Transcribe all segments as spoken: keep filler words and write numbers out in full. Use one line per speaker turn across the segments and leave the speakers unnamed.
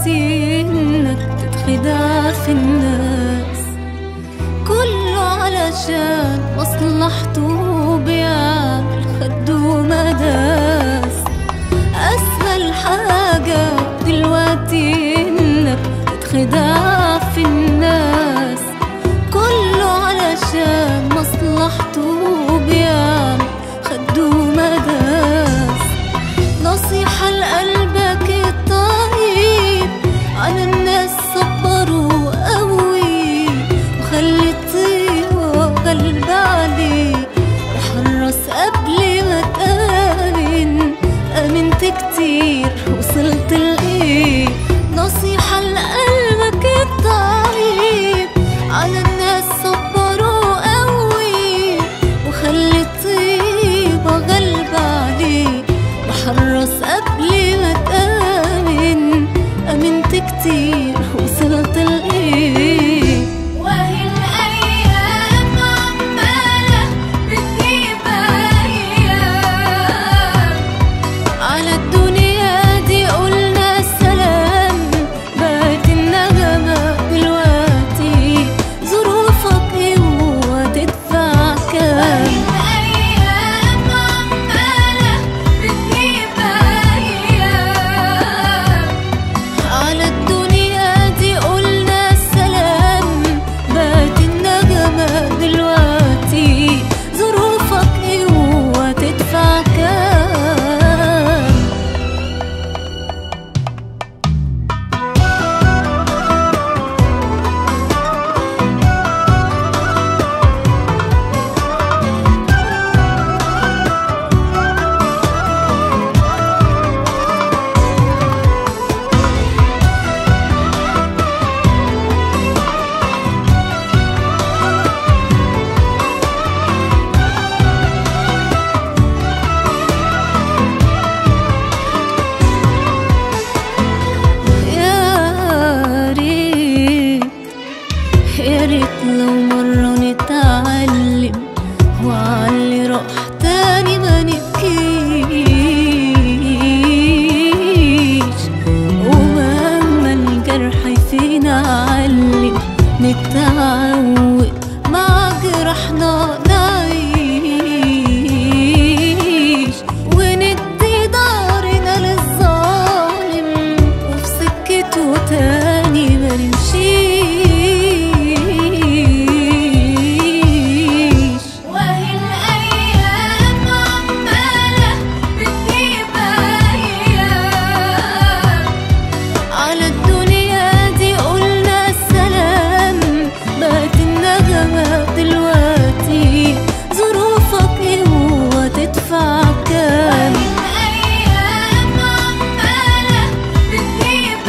دلوقتي انك تتخدع في الناس، كله علشان مصلحته بيعمل خد ومداس. اسهل حاجة دلوقتي انك تتخدع في الناس، كله علشان مصلحته بيعمل خد ومداس. نصيحة لقلبك الطيب، على الناس صبروا قوي، وخلي الطيبة قلب عليك، وحرص قبل ما تآمن. آمنت كتير وصلت لإيه؟ نصيحة لقلبك الطيب، على الناس صبروا قوي، وخلي الطيبة قلب عليك، وحرص قبل ما تآمن. آمنت كتير وصلت لإيه؟ وهي الأيام عمالة بتجيب أيام، على الدنيا دي قلنا السلام. بقت النغمة دلوقتي ظروفك ايه وهتدفع كام؟ على الدنيا دي قلنا السلام. بقت النغمة دلوقتي ظروفك ايه وهتدفع كام؟ يا ريت لو مرة نتعلم، وعلي روح تاني ما نبكيش. ومهما الجرح فينا علم، نتعود مع جرحنا نعيش، وندي دارنا للظالم، وفي سكته تاني ما نمشيش. دلوقتي ظروفك ايه وهتدفع كام؟ الأيام عمالة بتجيب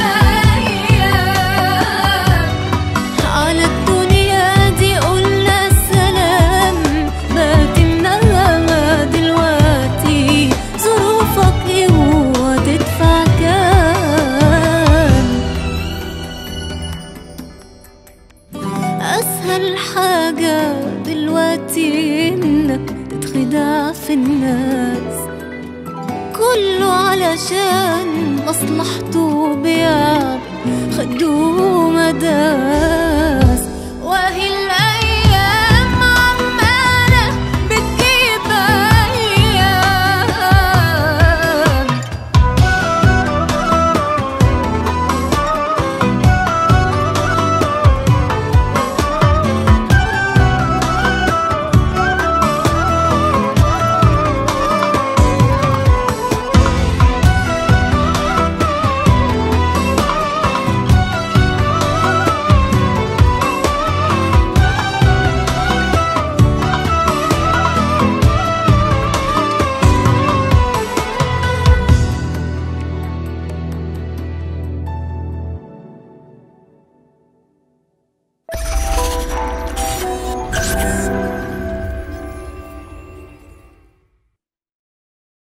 أيام، على الدنيا دي قلنا السلام. بقت النغمة دلوقتي ظروفك ايه وهتدفع كام؟ أسهل حاجة دلوقتي إنك تتخدع في الناس، كله علشان مصلحته بيعمل خد ومداس.